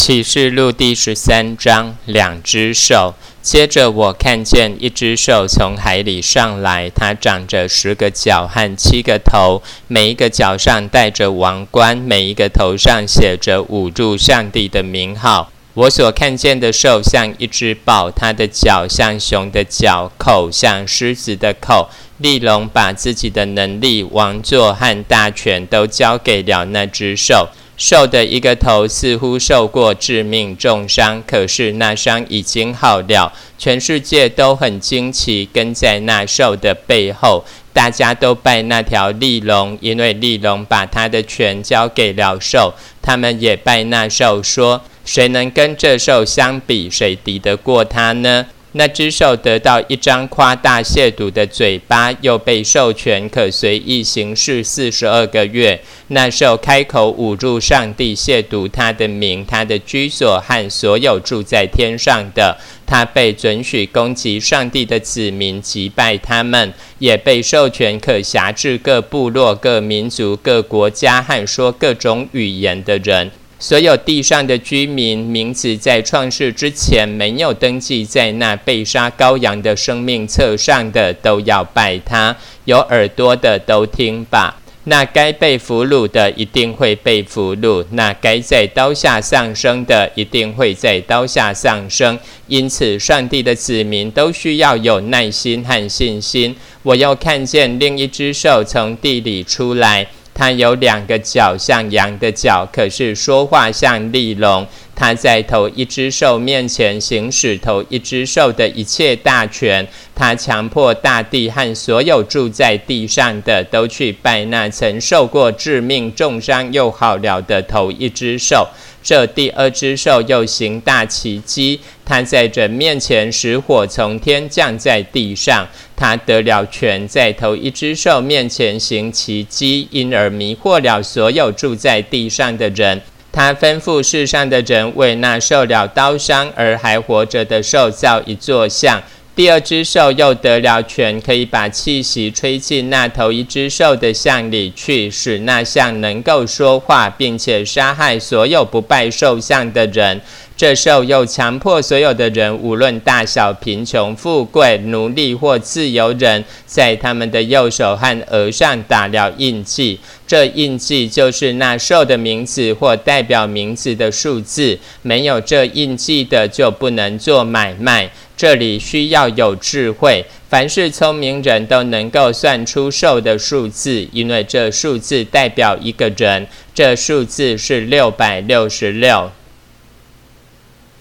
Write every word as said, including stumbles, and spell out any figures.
启示录第十三章，两只兽。接着我看见一只兽从海里上来，它长着十个角和七个头，每一个角上戴着王冠，每一个头上写着捂住上帝的名号。我所看见的兽像一只豹，它的角像熊的角，口像狮子的口。利龙把自己的能力、王座和大权都交给了那只兽。兽的一个头似乎受过致命重伤，可是那伤已经好了。全世界都很惊奇，跟在那兽的背后。大家都拜那条利龙，因为利龙把他的权交给了兽。他们也拜那兽，说：谁能跟这兽相比？谁敌得过他呢？那只兽得到一张夸大亵渎的嘴巴，又被授权可随意行事四十二个月。那兽开口捂住上帝，亵渎他的名、他的居所和所有住在天上的。他被准许攻击上帝的子民，击败他们，也被授权可辖制各部落、各民族、各国家和说各种语言的人。所有地上的居民，名字在创世之前没有登记在那被杀羔羊的生命册上的，都要拜他。有耳朵的都听吧。那该被俘虏的一定会被俘虏，那该在刀下丧生的一定会在刀下丧生。因此上帝的子民都需要有耐心和信心。我又看见另一只兽从地里出来，它有两个角像羊的角，可是说话像利龙。它在头一只兽面前行使头一只兽的一切大权。它强迫大地和所有住在地上的都去拜那曾受过致命重伤又好了的头一只兽。这第二只兽又行大奇迹，它在人面前使火从天降在地上。它得了权，在头一只兽面前行奇迹，因而迷惑了所有住在地上的人。他吩咐世上的人为那受了刀伤而还活着的兽造一座像。第二只兽又得了权，可以把气息吹进那头一只兽的像里去，使那像能够说话，并且杀害所有不拜兽像的人。这兽又强迫所有的人，无论大小、贫穷、富贵、奴隶或自由人，在他们的右手和额上打了印记。这印记就是那兽的名字或代表名字的数字。没有这印记的，就不能做买卖。这里需要有智慧，凡是聪明人都能够算出兽的数字，因为这数字代表一个人。这数字是六百六十六。